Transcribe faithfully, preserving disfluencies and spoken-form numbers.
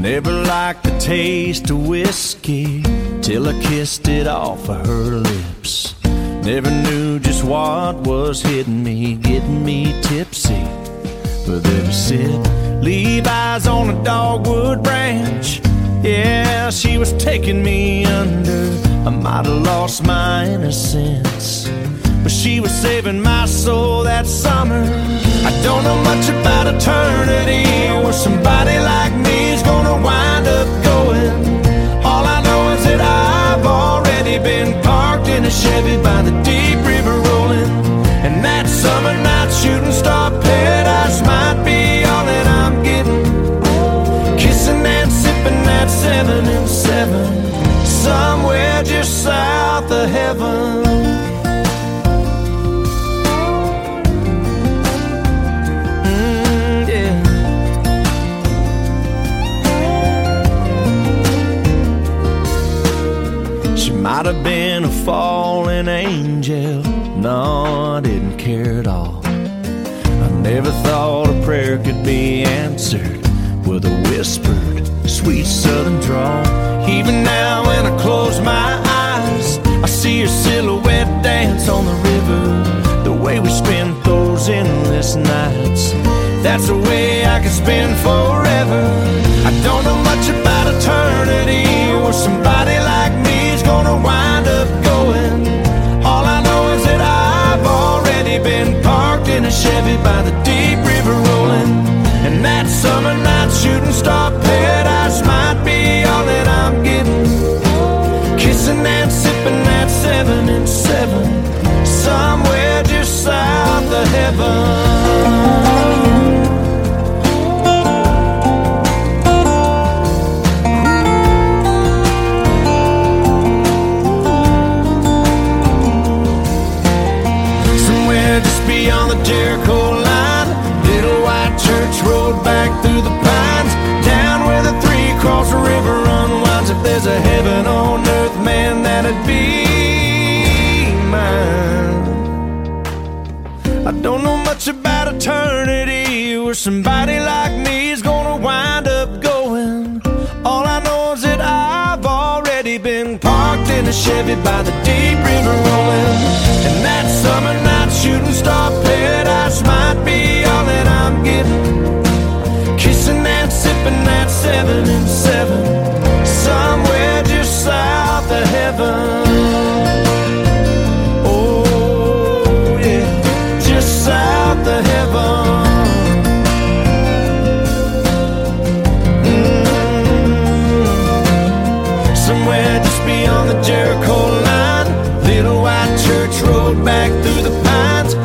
Never liked the taste of whiskey till I kissed it off of her lips. Never knew just what was hitting me, getting me tipsy. But there was Sid Levi's on a dogwood branch. Yeah, she was taking me under. I might have lost my innocence, but she was saving my soul that summer. I don't know much about eternity, where somebody like me is gonna wind up going. All I know is that I've already been parked in a Chevy by the deep river rolling, and that summer night shooting star paradise might be all that I'm getting. Kissing and sipping that seven and seven, somewhere just south of heaven. Might have been a fallen angel. No, I didn't care at all. I never thought a prayer could be answered with a whispered, sweet southern drawl. Even now when I close my eyes, I see your silhouette dance on the river. The way we spend those endless nights, that's the way I could spend forever. I don't know much about eternity, or somebody like me is gonna wind up going. All I know is that I've already been parked in a Chevy by the deep river rolling, and that summer night shooting star paradise might be all that I'm getting. Kissing and sipping that seven and seven, somewhere just south of heaven. Beyond the Jericho line, little white church road back through the pines, down where the three across the river unwinds. If there's a heaven on earth, man, that'd be mine. I don't know much about eternity, where somebody like me is gonna wind up going. All I know is that I've already been parked in a Chevy by the deep river rolling, and that summer night shooting star paradise might be all that I'm getting. Kissing and sipping that seven and seven, somewhere just south of heaven. Oh yeah, just south of heaven. Mm-hmm. Somewhere just beyond the Jericho line, little white church road back through the pines,